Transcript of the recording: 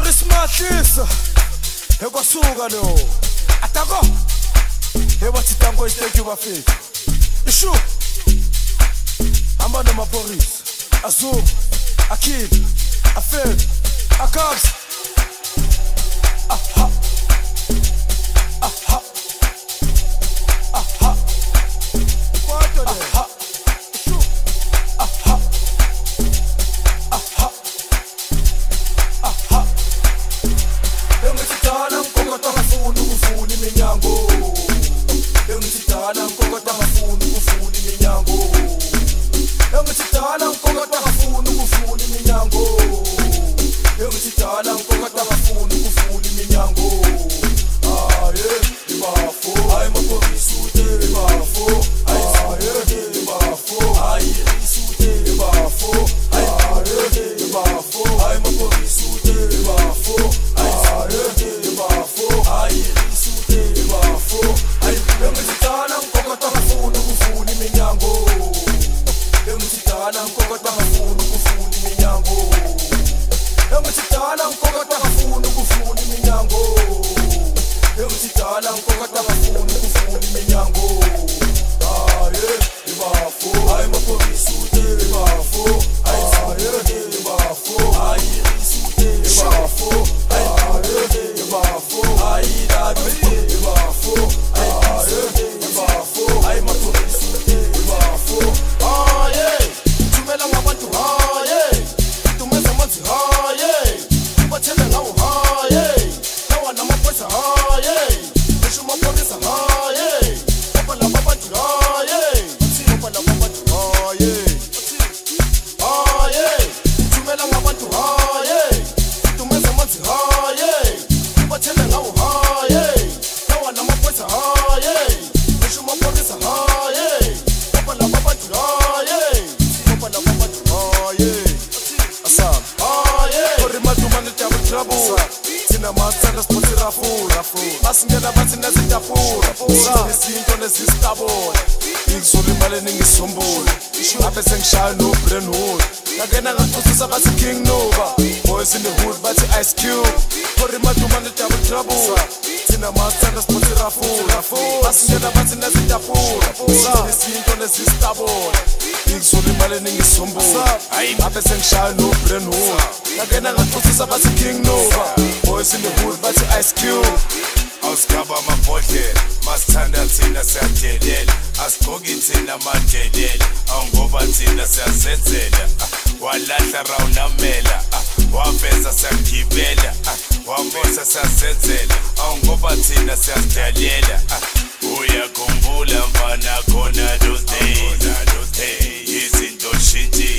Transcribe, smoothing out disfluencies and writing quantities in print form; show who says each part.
Speaker 1: Maurice Mahlisa ekwasuka lo atako ebathi tango isiteki bafethu ishu amanda mapolice azum akid afed akabs aha aha aha kwato aha ishu aha aha aha engithanda mkokota ngafuni ukufuna iminyango engithanda mkokota ngafuni ukufuna iminyango engithanda mkokota ngafuni ukufuna iminyango engithanda mkokota ngafuni ukufuna iminyango aye ibafo ayi mapolice ute ibafo aye ibafo ayi isute ibafo aye ibafo ayi mapolice ute ibafo engithanda mkokota ngafuni ukufuna iminyango engithanda mkokota ngafuni ukufuna iminyango engithanda mkokota ngafuni ukufuna iminyango engithanda mkokota ngafuni ukufuna iminyango aye ibafo ayi mapolice ute ibafo aye ibafo ayi isute ibafo aye ibafo ayi dabi ibafo
Speaker 2: Awusigaba amabhodlela masithanda thina siyadelela asigqoki thina madelela awungoba thina siyazenzela walahla rawunamela waveza siyagibela wamosa siyazenzela awungoba thina siyazidalela uyakhumbula mfana khona those days izinto shintshile